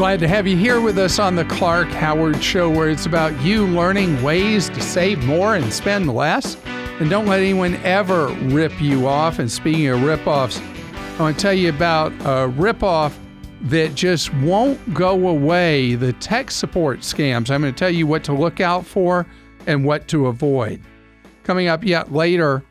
Glad to have you here with us on the Clark Howard Show, where it's about you learning ways to save more and spend less. And don't let anyone ever rip you off. And speaking of rip-offs, I want to tell you about a rip-off that just won't go away, the tech support scams. I'm going to tell you what to look out for and what to avoid. Coming up yet later,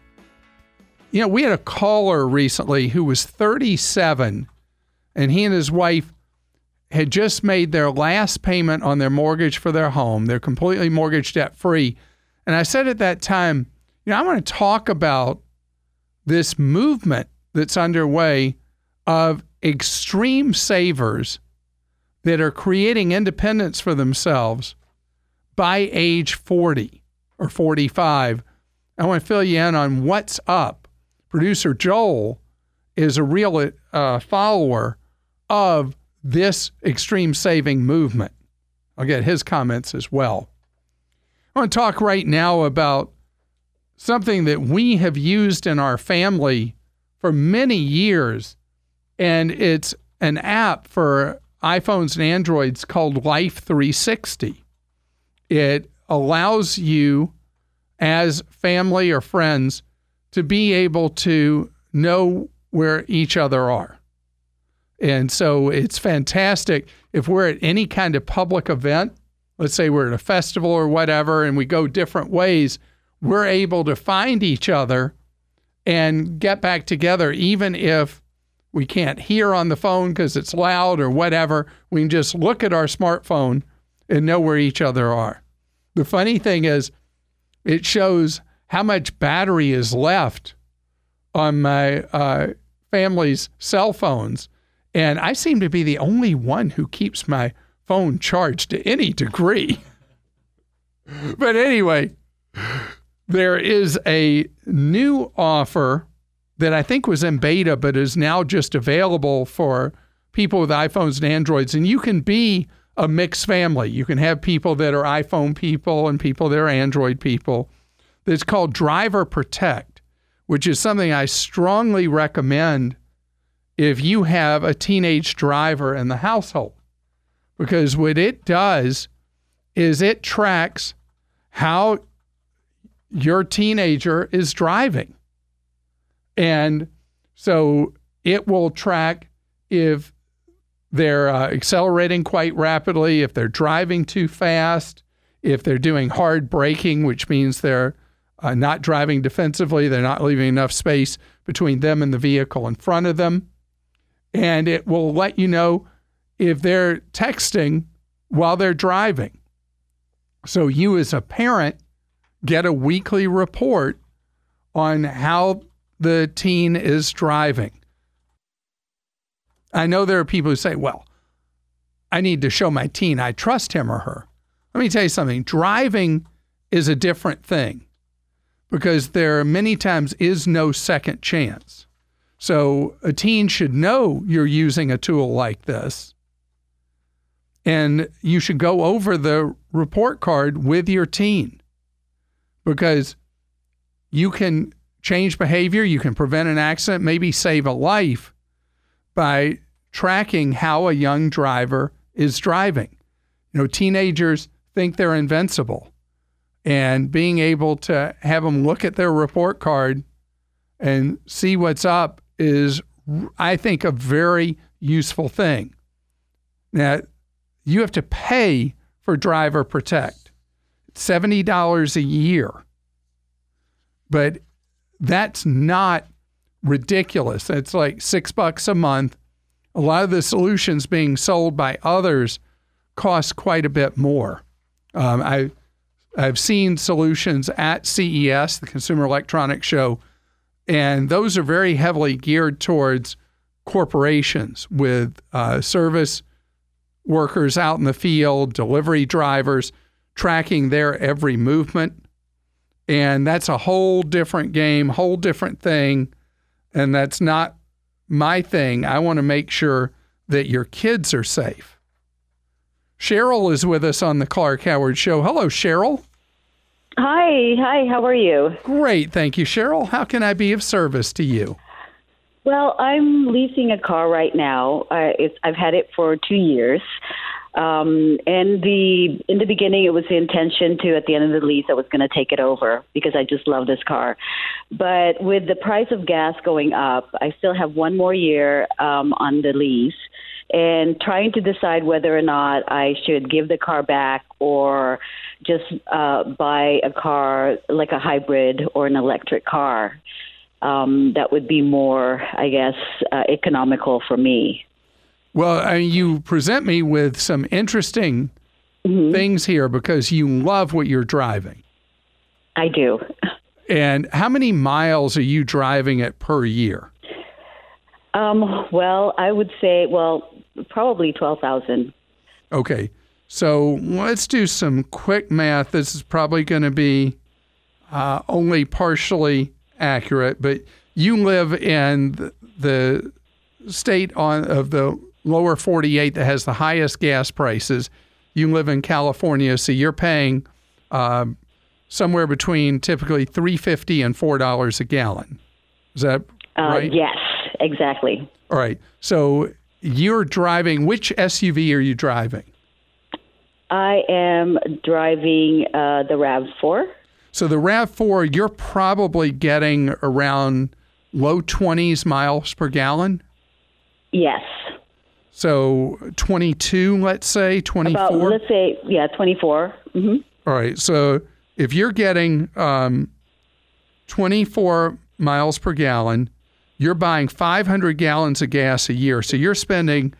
we had a caller recently who was 37, and he and his wife had just made their last payment on their mortgage for their home. They're completely mortgage debt free. And I said at that time, I want to talk about this movement that's underway of extreme savers that are creating independence for themselves by age 40 or 45. I want to fill you in on what's up. Producer Joel is a real follower of this extreme saving movement. I'll get his comments as well. I want to talk right now about something that we have used in our family for many years, and it's an app for iPhones and Androids called Life 360. It allows you as family or friends to be able to know where each other are. And so it's fantastic if we're at any kind of public event, let's say we're at a festival or whatever, and we go different ways, we're able to find each other and get back together, even if we can't hear on the phone because it's loud or whatever. We can just look at our smartphone and know where each other are. The funny thing is, it shows how much battery is left on my family's cell phones. And I seem to be the only one who keeps my phone charged to any degree. But anyway, there is a new offer that I think was in beta, but is now just available for people with iPhones and Androids. And you can be a mixed family. You can have people that are iPhone people and people that are Android people. It's called Driver Protect, which is something I strongly recommend if you have a teenage driver in the household. Because what it does is it tracks how your teenager is driving. And so it will track if they're accelerating quite rapidly, if they're driving too fast, if they're doing hard braking, which means they're not driving defensively, they're not leaving enough space between them and the vehicle in front of them. And it will let you know if they're texting while they're driving. So you as a parent get a weekly report on how the teen is driving. I know there are people who say, well, I need to show my teen I trust him or her. Let me tell you something. Driving is a different thing because there many times is no second chance. So a teen should know you're using a tool like this, and you should go over the report card with your teen because you can change behavior, you can prevent an accident, maybe save a life by tracking how a young driver is driving. Teenagers think they're invincible, and being able to have them look at their report card and see what's up is, I think, a very useful thing. Now, you have to pay for Driver Protect. It's $70 a year. But that's not ridiculous. It's like $6 a month. A lot of the solutions being sold by others cost quite a bit more. I've seen solutions at CES, the Consumer Electronics Show, and those are very heavily geared towards corporations with service workers out in the field, delivery drivers, tracking their every movement. And that's a whole different game, whole different thing. And that's not my thing. I want to make sure that your kids are safe. Cheryl is with us on the Clark Howard Show. Hello, Cheryl. Hi, how are you? Great, thank you, Cheryl. How can I be of service to you? Well, I'm leasing a car right now. I've had it for 2 years. In the beginning, it was the intention to, at the end of the lease, I was going to take it over because I just love this car. But with the price of gas going up, I still have 1 more year on the lease, and trying to decide whether or not I should give the car back or just buy a car like a hybrid or an electric car. That would be more, I guess, economical for me. Well, you present me with some interesting things here because you love what you're driving. I do. And how many miles are you driving it per year? Well, I would say, probably 12,000. Okay. So let's do some quick math. This is probably going to be only partially accurate, but you live in the state of the lower 48 that has the highest gas prices. You live in California, so you're paying somewhere between typically $3.50 and $4 a gallon. Is that right? Yes, exactly. All right. So you're driving, which SUV are you driving? I am driving the RAV4. So the RAV4, you're probably getting around low 20s miles per gallon? Yes. So 22, let's say, 24? Let's say, 24. Mm-hmm. All right. So if you're getting 24 miles per gallon, you're buying 500 gallons of gas a year. So you're spending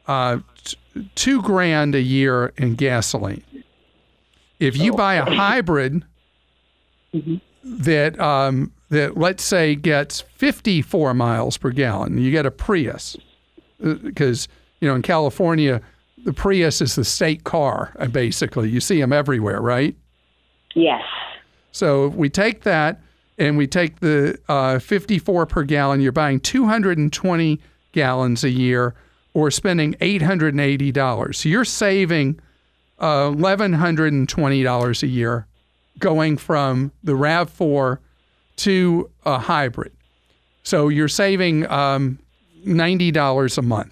$2,000 a year in gasoline. If you buy a hybrid that let's say gets 54 miles per gallon, you get a Prius, because in California the Prius is the state car. Basically, you see them everywhere, right? Yes. So if we take that and we take the 54 per gallon, you're buying 220 gallons a year, or spending $880. So you're saving $1,120 a year going from the RAV4 to a hybrid. So you're saving $90 a month.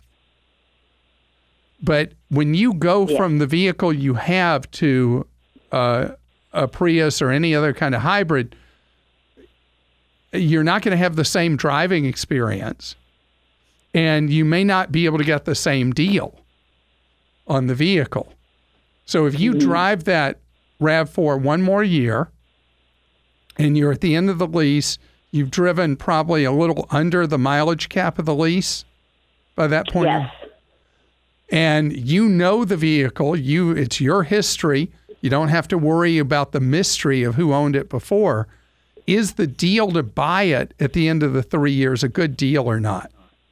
But when you go from the vehicle you have to a Prius or any other kind of hybrid, you're not going to have the same driving experience. And you may not be able to get the same deal on the vehicle. So if you drive that RAV4 one more year and you're at the end of the lease, you've driven probably a little under the mileage cap of the lease by that point. Yes. And you know the vehicle, it's your history. You don't have to worry about the mystery of who owned it before. Is the deal to buy it at the end of the 3 years a good deal or not?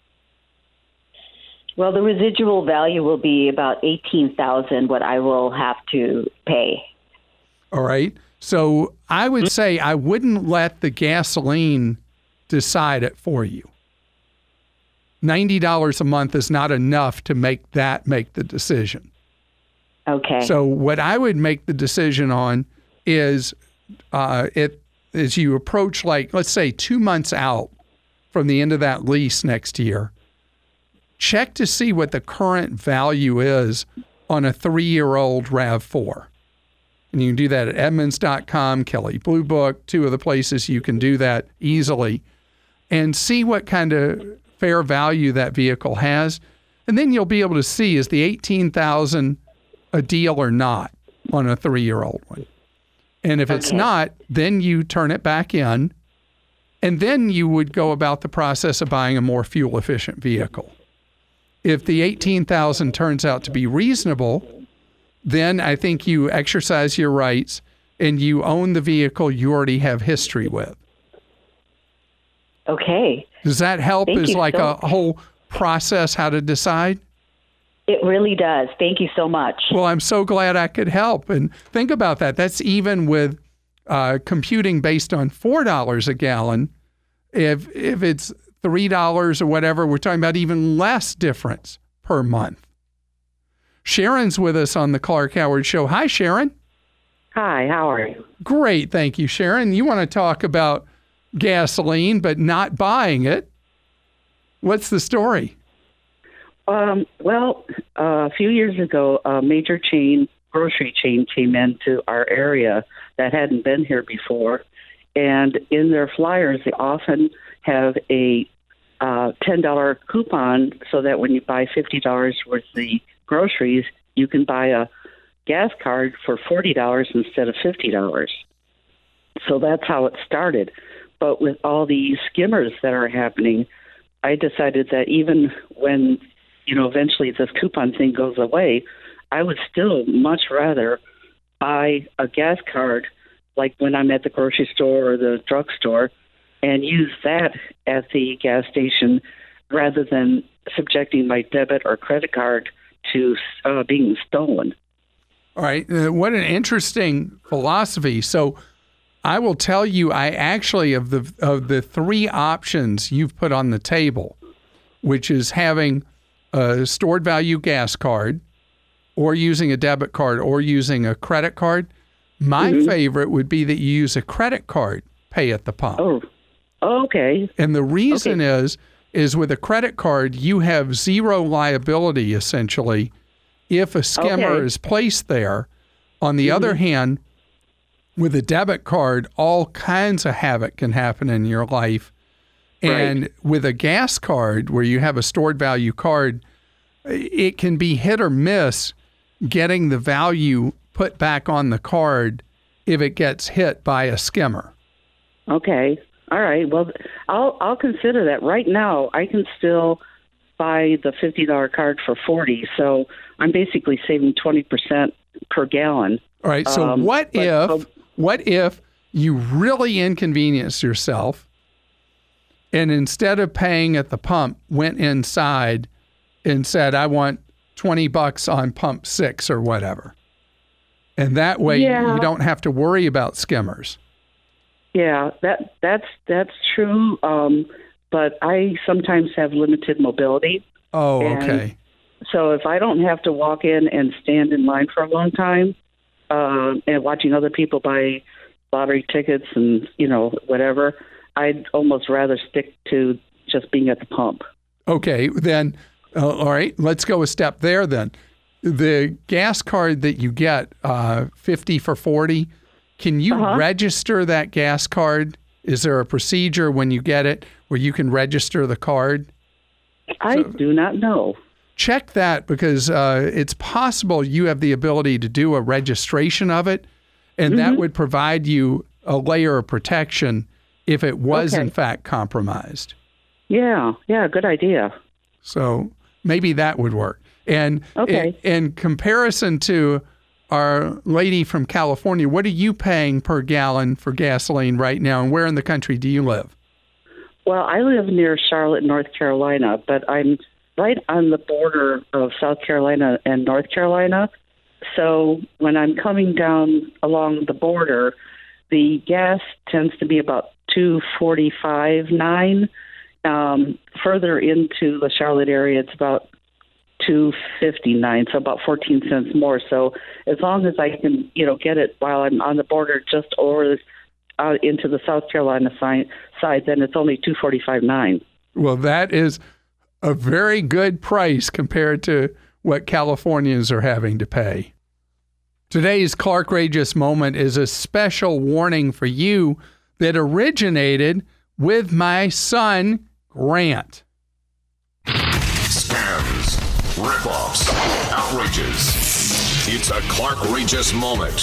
Well, the residual value will be about $18,000, what I will have to pay. All right. So I would say I wouldn't let the gasoline decide it for you. $90 a month is not enough to make the decision. Okay. So what I would make the decision on is as you approach, let's say 2 months out from the end of that lease next year, check to see what the current value is on a 3-year-old RAV4. And you can do that at Edmunds.com, Kelley Blue Book, 2 of the places you can do that easily, and see what kind of fair value that vehicle has. And then you'll be able to see, is the $18,000 a deal or not on a 3-year-old one? And if it's not, then you turn it back in, and then you would go about the process of buying a more fuel-efficient vehicle. If the $18,000 turns out to be reasonable, then I think you exercise your rights and you own the vehicle you already have history with. Okay. Does that help Thank as you like so a whole process how to decide? It really does. Thank you so much. Well, I'm so glad I could help. And think about that. That's even with computing based on $4 a gallon. If it's $3 or whatever, we're talking about even less difference per month. Sharon's with us on the Clark Howard Show. Hi, Sharon. Hi, how are you? Great. Thank you, Sharon. You want to talk about gasoline, but not buying it. What's the story? Well, a few years ago, a major grocery chain came into our area that hadn't been here before. And in their flyers, they often have a $10 coupon so that when you buy $50 worth of the groceries, you can buy a gas card for $40 instead of $50. So that's how it started. But with all the skimmers that are happening, I decided that even when, eventually this coupon thing goes away, I would still much rather buy a gas card, like when I'm at the grocery store or the drugstore, and use that at the gas station rather than subjecting my debit or credit card to being stolen. All right. What an interesting philosophy. So I will tell you, I actually, of the three options you've put on the table, which is having a stored value gas card or using a debit card or using a credit card, my favorite would be that you use a credit card, pay at the pump. Oh, okay. And the reason is with a credit card, you have zero liability, essentially, if a skimmer is placed there. On the other hand, with a debit card, all kinds of havoc can happen in your life. And with a gas card, where you have a stored value card, it can be hit or miss getting the value put back on the card if it gets hit by a skimmer. Okay. All right. Well, I'll consider that. Right now, I can still buy the $50 card for $40, so I'm basically saving 20% per gallon. All right. So what if you really inconvenience yourself, and instead of paying at the pump, went inside and said, I want $20 on pump 6 or whatever? And that way you don't have to worry about skimmers. Yeah, that's true. But I sometimes have limited mobility. Oh, okay. So if I don't have to walk in and stand in line for a long time, and watching other people buy lottery tickets and, whatever, I'd almost rather stick to just being at the pump. Okay, then, all right, let's go a step there then. The gas card that you get, 50 for 40, can you register that gas card? Is there a procedure when you get it where you can register the card? I do not know. Check that, because it's possible you have the ability to do a registration of it, and that would provide you a layer of protection if it was in fact compromised. Yeah, good idea. So maybe that would work. And in comparison to our lady from California, what are you paying per gallon for gasoline right now, and where in the country do you live? Well, I live near Charlotte, North Carolina, but I'm right on the border of South Carolina and North Carolina. So when I'm coming down along the border, the gas tends to be about $2.45.9. Further into the Charlotte area, it's about $2.59, so about 14 cents more. So as long as I can, get it while I'm on the border just over into the South Carolina side, then it's only $2.45.9. Well, that is a very good price compared to what Californians are having to pay. Today's Clarkrageous Moment is a special warning for you that originated with my son, Grant. Scams, rip-offs, outrages. It's a Clarkrageous Moment.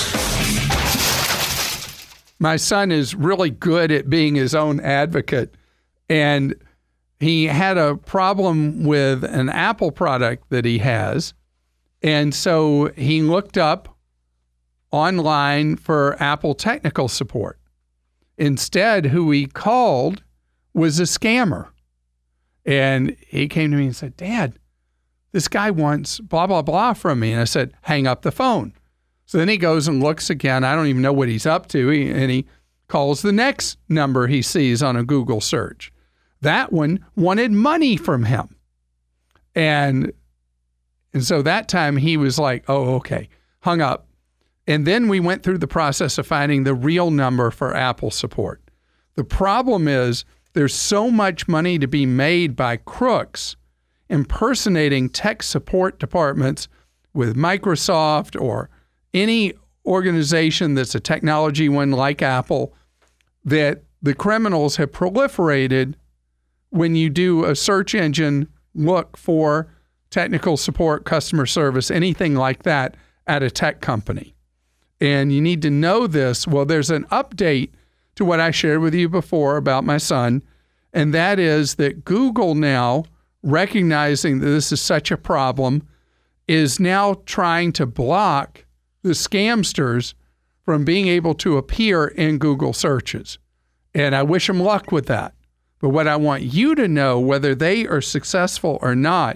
My son is really good at being his own advocate, and he had a problem with an Apple product that he has, and so he looked up online for Apple technical support. Instead, who he called was a scammer. And he came to me and said, Dad, this guy wants blah, blah, blah from me. And I said, hang up the phone. So then he goes and looks again. I don't even know what he's up to. And he calls the next number he sees on a Google search. That one wanted money from him. And so that time he was like, oh, okay, hung up. And then we went through the process of finding the real number for Apple support. The problem is there's so much money to be made by crooks impersonating tech support departments with Microsoft or any organization that's a technology one like Apple, that the criminals have proliferated when you do a search engine look for technical support, customer service, anything like that at a tech company. And you need to know this. Well, there's an update to what I shared with you before about my son, and that is that Google now, recognizing that this is such a problem, is now trying to block the scamsters from being able to appear in Google searches. And I wish them luck with that. But what I want you to know, whether they are successful or not,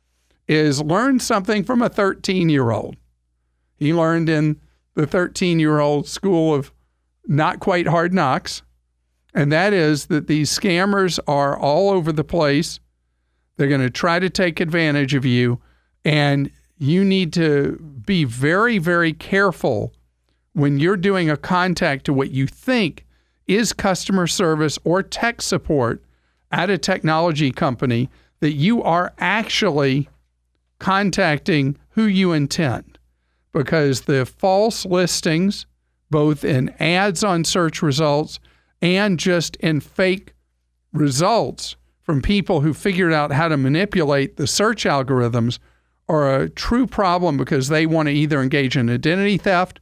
is learn something from a 13-year-old. He learned in the 13-year-old school of not quite hard knocks, and that is that these scammers are all over the place. They're going to try to take advantage of you, and you need to be very, very careful when you're doing a contact to what you think is customer service or tech support at a technology company, that you are actually contacting who you intend. Because the false listings, both in ads on search results and just in fake results from people who figured out how to manipulate the search algorithms, are a true problem, because they want to either engage in identity theft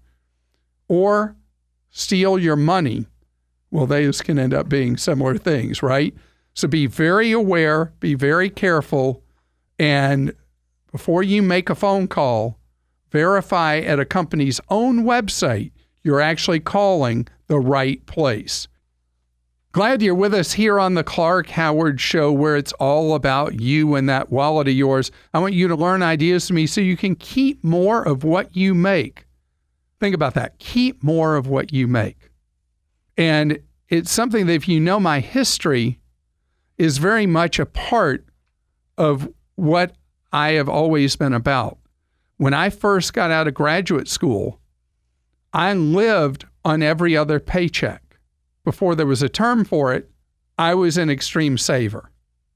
or steal your money. Well, those can end up being similar things, right? So be very aware, be very careful, and before you make a phone call, verify at a company's own website you're actually calling the right place. Glad you're with us here on the Clark Howard Show, where it's all about you and that wallet of yours. I want you to learn ideas from me so you can keep more of what you make. Think about that. Keep more of what you make. And it's something that, if you know my history, is very much a part of what I have always been about. When I first got out of graduate school, I lived on every other paycheck. Before there was a term for it, I was an extreme saver.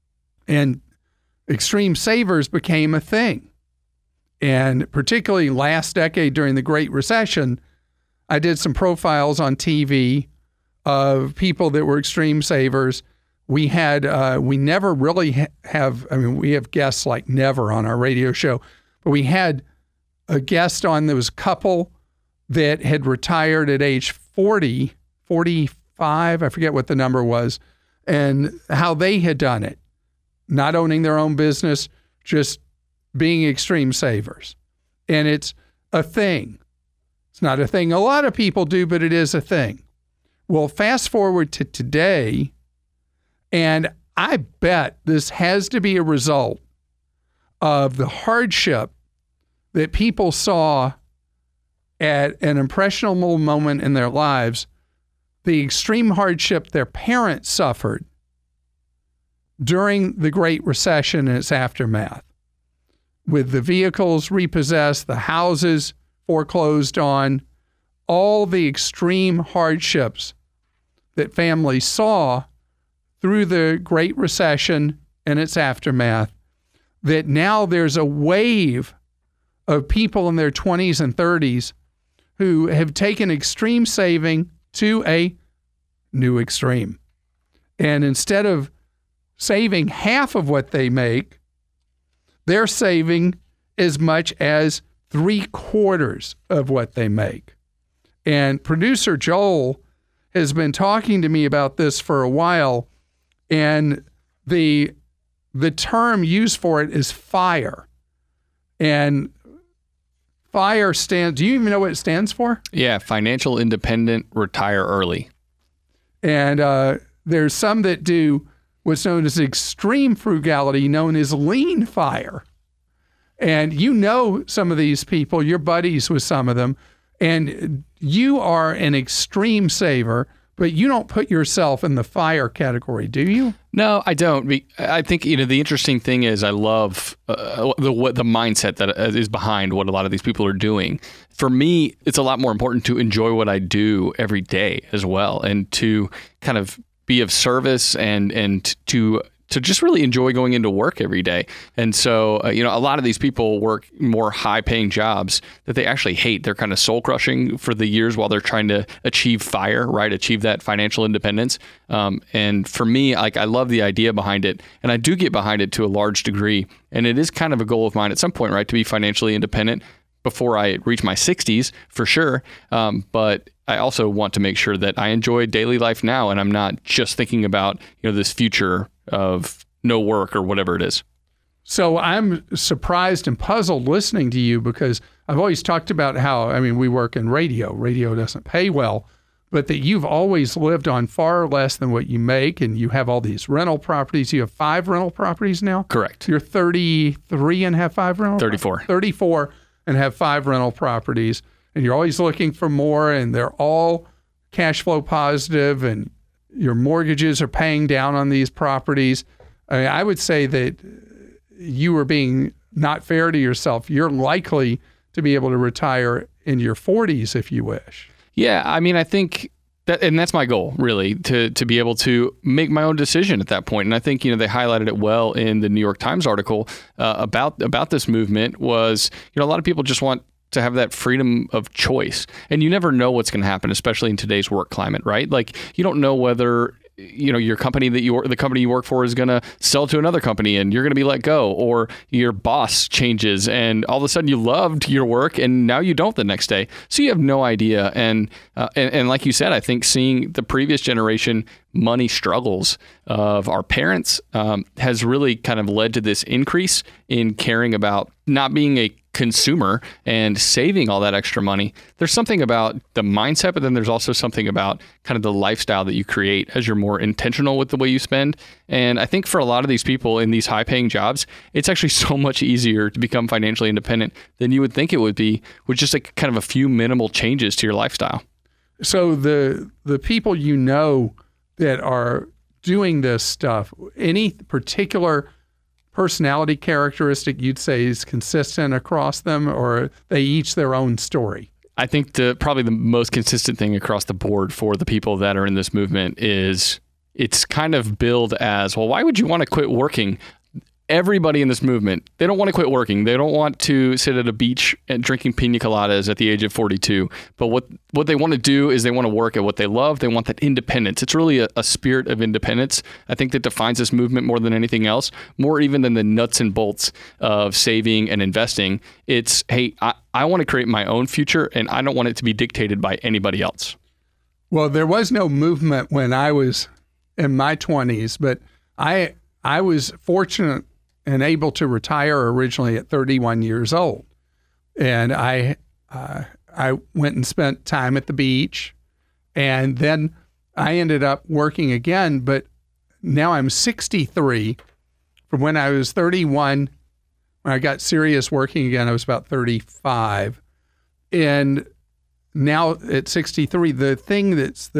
And extreme savers became a thing. And particularly last decade during the Great Recession, I did some profiles on TV of people that were extreme savers. We never really we have guests like never on our radio show, but we had a guest on that was a couple that had retired at age 40, 45, I forget what the number was, and how they had done it. Not owning their own business, just being extreme savers. And it's a thing. It's not a thing a lot of people do, but it is a thing. Well, fast forward to today, and I bet this has to be a result of the hardship that people saw at an impressionable moment in their lives, the extreme hardship their parents suffered during the Great Recession and its aftermath, with the vehicles repossessed, the houses foreclosed on, all the extreme hardships that families saw through the Great Recession and its aftermath, that now there's a wave of people in their 20s and 30s who have taken extreme saving to a new extreme. And instead of saving half of what they make, they're saving as much as 3/4 of what they make. And producer Joel has been talking to me about this for a while, and the term used for it is FIRE. And FIRE stands, do you even know what it stands for? Yeah, Financial Independent Retire Early. And there's some that do what's known as extreme frugality, known as lean FIRE. And you know some of these people, you're buddies with some of them, and you are an extreme saver, but you don't put yourself in the FIRE category, do you? No, I don't. I think the interesting thing is I love the mindset that is behind what a lot of these people are doing. For me, it's a lot more important to enjoy what I do every day as well, and to kind of be of service and to just really enjoy going into work every day. And so, a lot of these people work more high-paying jobs that they actually hate. They're kind of soul-crushing for the years while they're trying to achieve FIRE, right? Achieve that financial independence. And for me, I love the idea behind it, and I do get behind it to a large degree. And it is kind of a goal of mine at some point, right, to be financially independent before I reach my 60s, for sure. But I also want to make sure that I enjoy daily life now, and I'm not just thinking about this future of no work or whatever it is. So I'm surprised and puzzled listening to you, because I've always talked about how, we work in radio. Radio doesn't pay well, but that you've always lived on far less than what you make, and you have all these rental properties. You have 5 rental properties now? Correct. You're 33 and have 5 rental? 34. 34 and have 5 rental properties, and you're always looking for more, and they're all cash flow positive, and your mortgages are paying down on these properties. I would say that you are being not fair to yourself. You're likely to be able to retire in your 40s if you wish. Yeah, I think that, and that's my goal, really, to be able to make my own decision at that point. And I think they highlighted it well in the New York Times article about this movement. Was a lot of people just want to have that freedom of choice. And you never know what's going to happen, especially in today's work climate, right? Like, you don't know whether your company the company you work for is going to sell to another company and you're going to be let go, or your boss changes and all of a sudden you loved your work and now you don't the next day. So you have no idea. And like you said, I think seeing the previous generation money struggles of our parents has really kind of led to this increase in caring about not being a consumer and saving all that extra money. There's something about the mindset, but then there's also something about kind of the lifestyle that you create as you're more intentional with the way you spend. And I think for a lot of these people in these high-paying jobs, it's actually so much easier to become financially independent than you would think it would be with just kind of a few minimal changes to your lifestyle. So the people that are doing this stuff, any particular personality characteristic you'd say is consistent across them, or they each their own story? I think probably the most consistent thing across the board for the people that are in this movement is it's kind of billed as, well, why would you want to quit working? Everybody in this movement, they don't want to quit working. They don't want to sit at a beach and drinking pina coladas at the age of 42. But what they want to do is they want to work at what they love. They want that independence. It's really a spirit of independence, I think, that defines this movement more than anything else, more even than the nuts and bolts of saving and investing. It's, hey, I want to create my own future, and I don't want it to be dictated by anybody else. Well, there was no movement when I was in my 20s, but I was fortunate and able to retire originally at 31 years old. And I went and spent time at the beach, and then I ended up working again, but now I'm 63. From when I was 31, when I got serious working again, I was about 35. And now at 63, the thing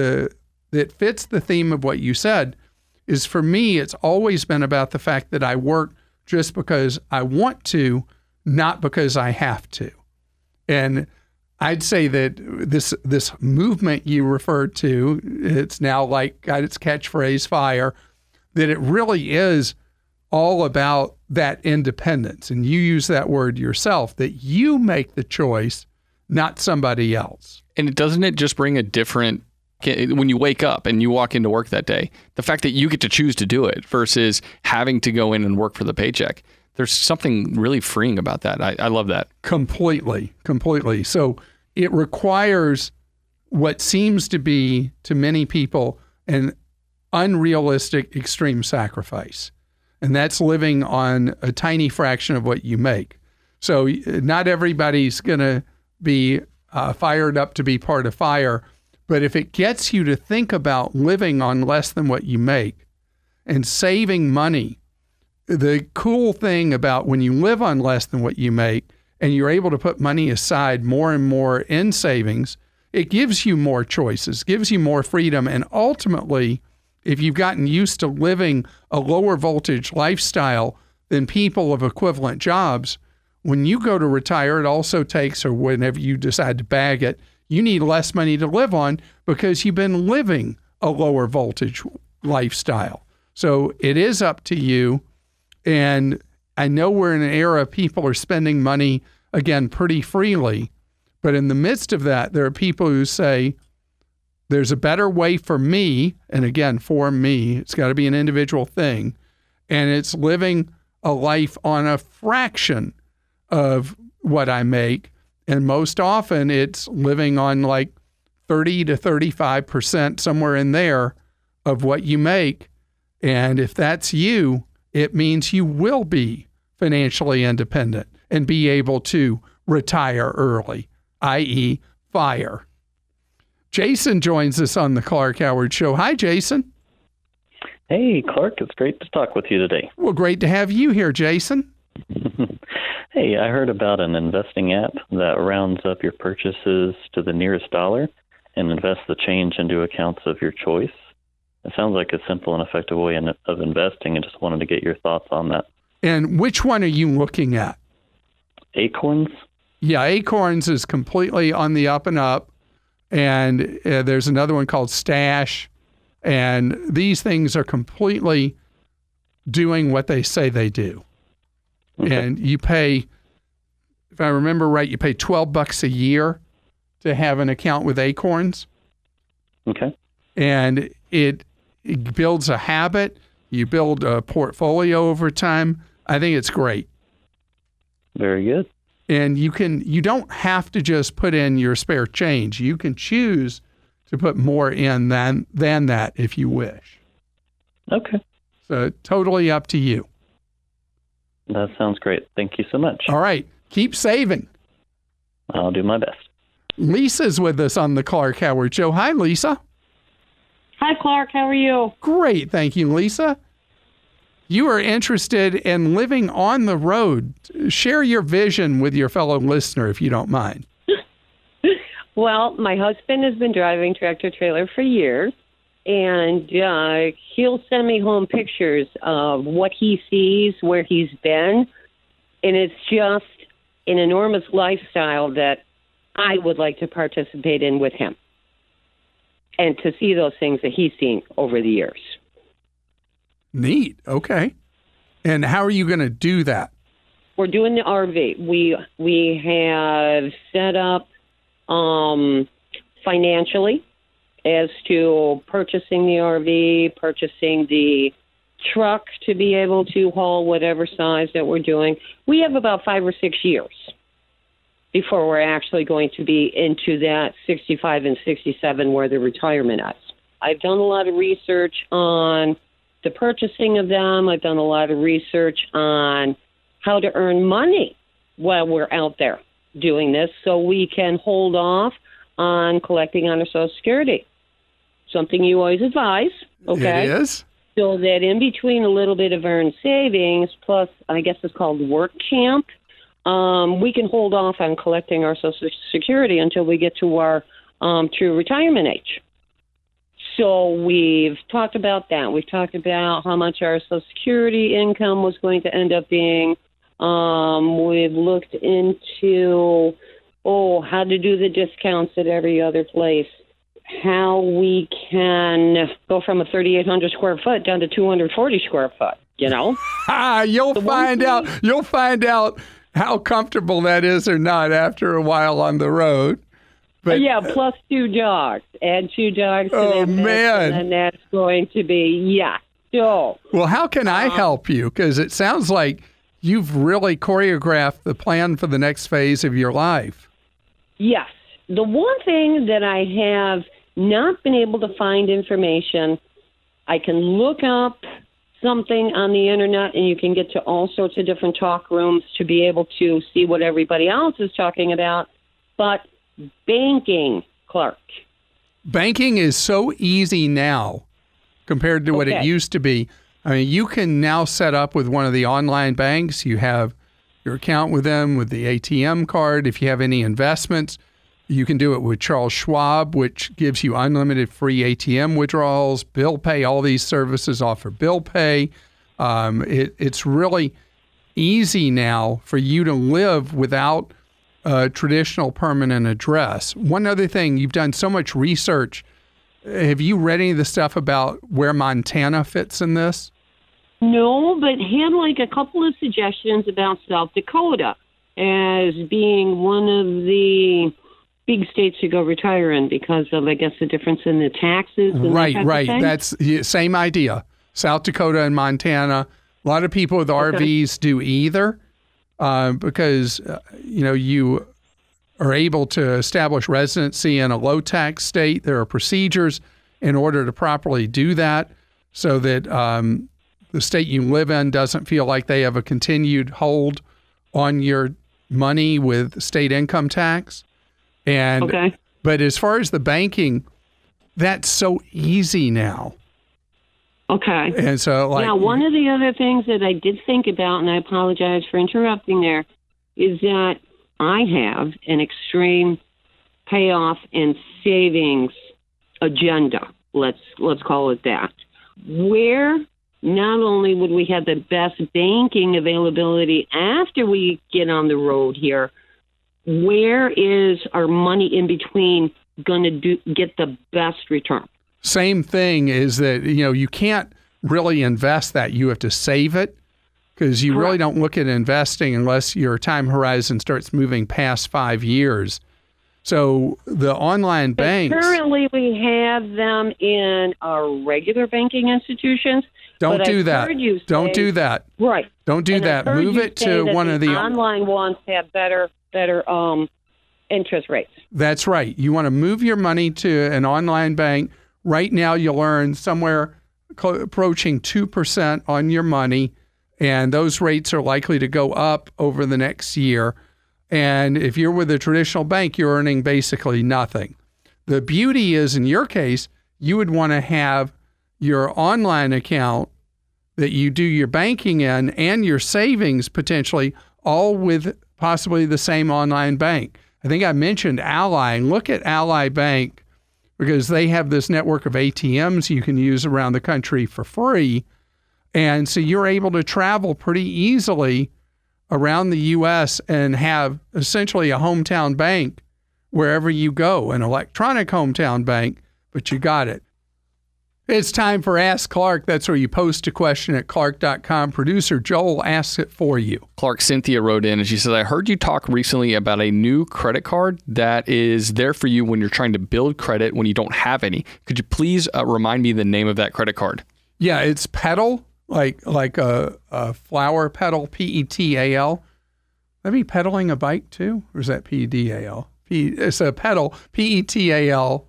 that fits the theme of what you said is, for me, it's always been about the fact that I work just because I want to, not because I have to. And I'd say that this movement you referred to, it's now got its catchphrase, FIRE, that it really is all about that independence. And you use that word yourself, that you make the choice, not somebody else. And doesn't it just bring a different, when you wake up and you walk into work that day, the fact that you get to choose to do it versus having to go in and work for the paycheck, there's something really freeing about that. I love that. Completely. So it requires what seems to be, to many people, an unrealistic extreme sacrifice. And that's living on a tiny fraction of what you make. So not everybody's going to be fired up to be part of FIRE. But if it gets you to think about living on less than what you make and saving money, the cool thing about when you live on less than what you make and you're able to put money aside more and more in savings, it gives you more choices, gives you more freedom. And ultimately, if you've gotten used to living a lower voltage lifestyle than people of equivalent jobs, when you go to retire, it also takes, or whenever you decide to bag it, you need less money to live on because you've been living a lower voltage lifestyle. So it is up to you. And I know we're in an era people are spending money, again, pretty freely. But in the midst of that, there are people who say, there's a better way for me. And again, for me, it's got to be an individual thing. And it's living a life on a fraction of what I make. And most often it's living on like 30 to 35%, somewhere in there, of what you make. And if that's you, it means you will be financially independent and be able to retire early, i.e., FIRE. Jason joins us on the Clark Howard Show. Hi, Jason. Hey, Clark. It's great to talk with you today. Well, great to have you here, Jason. Hey, I heard about an investing app that rounds up your purchases to the nearest dollar and invests the change into accounts of your choice. It sounds like a simple and effective way of investing, and just wanted to get your thoughts on that. And which one are you looking at? Acorns? Yeah, Acorns is completely on the up and up. And there's another one called Stash. And these things are completely doing what they say they do. Okay. And you pay, if I remember right, you pay $12 a year to have an account with Acorns. Okay. And it builds a habit. You build a portfolio over time. I think it's great. Very good. And you don't have to just put in your spare change. You can choose to put more in than that if you wish. Okay. So totally up to you. That sounds great. Thank you so much. All right. Keep saving. I'll do my best. Lisa's with us on the Clark Howard Show. Hi, Lisa. Hi, Clark. How are you? Great. Thank you, Lisa. You are interested in living on the road. Share your vision with your fellow listener, if you don't mind. Well, my husband has been driving tractor trailer for years, and he'll send me home pictures of what he sees, where he's been, and it's just an enormous lifestyle that I would like to participate in with him and to see those things that he's seen over the years. Neat. Okay. And how are you going to do that? We're doing the RV. We have set up financially as to purchasing the RV, purchasing the truck to be able to haul whatever size that we're doing. We have about 5 or 6 years before we're actually going to be into that 65 and 67 where the retirement is. I've done a lot of research on the purchasing of them. I've done a lot of research on how to earn money while we're out there doing this so we can hold off on collecting on our Social Security. Something you always advise, okay? It is. So that in between a little bit of earned savings, plus I guess it's called work camp, we can hold off on collecting our Social Security until we get to our true retirement age. So we've talked about that. We've talked about how much our Social Security income was going to end up being. We've looked into, how to do the discounts at every other place, how we can go from a 3,800 square foot down to 240 square foot, you know? You'll find out how comfortable that is or not after a while on the road. But, yeah, plus 2 dogs. Add 2 dogs to that mix, man. and that's going to be, So, well, how can I help you? Because it sounds like you've really choreographed the plan for the next phase of your life. yes. The one thing that I have not been able to find information, I can look up something on the internet, and you can get to all sorts of different talk rooms to be able to see what everybody else is talking about. But banking, Clark. Banking is so easy now compared to what it used to be. I mean, you can now set up with one of the online banks. You have your account with them with the ATM card. If you have any investments, you can do it with Charles Schwab, which gives you unlimited free ATM withdrawals. Bill Pay, all these services offer Bill Pay. It's really easy now for you to live without a traditional permanent address. One other thing, you've done so much research Have you read any of the stuff about where Montana fits in this? No, but had like a couple of suggestions about South Dakota as being one of the big states to go retire in because of, I guess, the difference in the taxes. And right. That That's the same idea. South Dakota and Montana. A lot of people with RVs do either because, you are able to establish residency in a low-tax state. There are procedures in order to properly do that so that the state you live in doesn't feel like they have a continued hold on your money with state income tax. But as far as the banking, that's so easy now. Okay. And so, now, one of the other things that I did think about, and I apologize for interrupting there, is that I have an extreme payoff and savings agenda. Let's call it that. Where not only would we have the best banking availability after we get on the road here, where is our money in between going to get the best return? Same thing is that, you can't really invest that. You have to save it because you really don't look at investing unless your time horizon starts moving past 5 years. So the online banks... Currently, we have them in our regular banking institutions. Don't do that. Don't do that. Right. Don't do that. Move it to one of the online ones have better interest rates. That's right. You want to move your money to an online bank. Right now, you'll earn somewhere approaching 2% on your money, and those rates are likely to go up over the next year. And if you're with a traditional bank, you're earning basically nothing. The beauty is, in your case, you would want to have your online account that you do your banking in and your savings potentially all with possibly the same online bank. I think I mentioned Ally. Look at Ally Bank because they have this network of ATMs you can use around the country for free. And so you're able to travel pretty easily around the U.S. and have essentially a hometown bank wherever you go, an electronic hometown bank, but you got it. It's time for Ask Clark. That's where you post a question at clark.com. Producer Joel asks it for you. Clark, Cynthia wrote in and she says, I heard you talk recently about a new credit card that is there for you when you're trying to build credit when you don't have any. Could you please remind me the name of that credit card? Yeah, it's Petal, like a flower petal, P-E-T-A-L. That be pedaling a bike too? Or is that P-E-D-A-L? It's a Petal, P-E-T-A-L,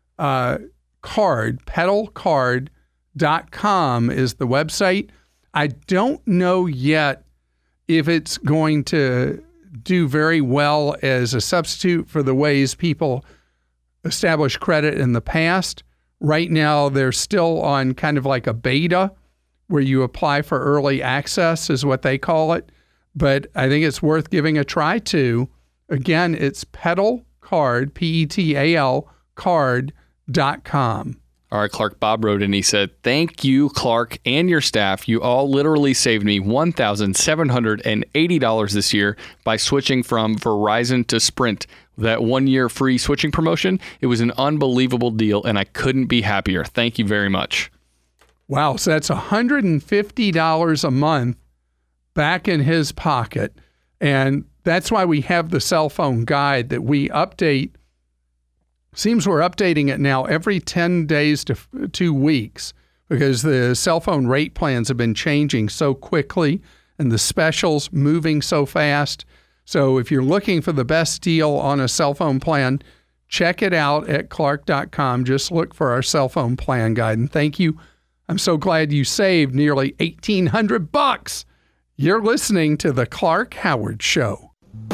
card. Petalcard.com is the website. I don't know yet if it's going to do very well as a substitute for the ways people establish credit in the past. Right now, they're still on kind of like a beta where you apply for early access is what they call it. But I think it's worth giving a try to. Again, it's Petalcard, P-E-T-A-L, card.com. All right, Clark, Bob wrote in. He said, thank you, Clark, and your staff. You all literally saved me $1,780 this year by switching from Verizon to Sprint. That 1 year free switching promotion, it was an unbelievable deal, and I couldn't be happier. Thank you very much. Wow, so that's $150 a month back in his pocket. And that's why we have the cell phone guide that we update. Seems we're updating it now every 10 days to 2 weeks because the cell phone rate plans have been changing so quickly and the specials moving so fast. So if you're looking for the best deal on a cell phone plan, check it out at clark.com. Just look for our cell phone plan guide. And thank you. I'm so glad you saved nearly $1,800. You're listening to The Clark Howard Show.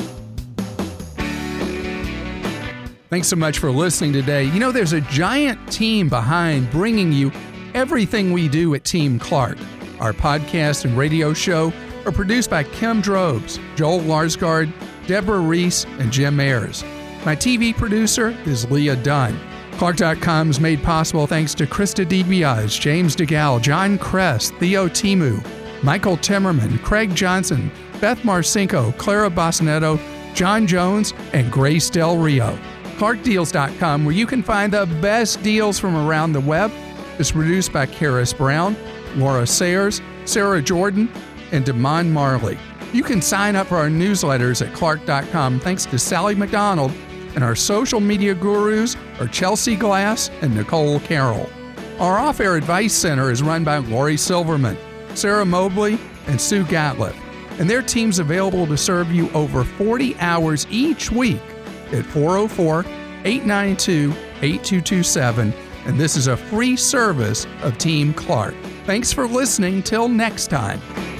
Thanks so much for listening today. You know, there's a giant team behind bringing you everything we do at Team Clark. Our podcast and radio show are produced by Kim Drobes, Joel Larsgaard, Deborah Reese, and Jim Ayers. My TV producer is Leah Dunn. Clark.com is made possible thanks to Krista DiBiase, James DeGal, John Kress, Theo Timu, Michael Timmerman, Craig Johnson, Beth Marcinko, Clara Bosnetto, John Jones, and Grace Del Rio. ClarkDeals.com, where you can find the best deals from around the web. It's produced by Karis Brown, Laura Sayers, Sarah Jordan, and Damon Marley. You can sign up for our newsletters at Clark.com thanks to Sally McDonald, and our social media gurus are Chelsea Glass and Nicole Carroll. Our off-air advice center is run by Lori Silverman, Sarah Mobley, and Sue Gatliff, and their team's available to serve you over 40 hours each week at 404-892-8227, and this is a free service of Team Clark. Thanks for listening. Till next time.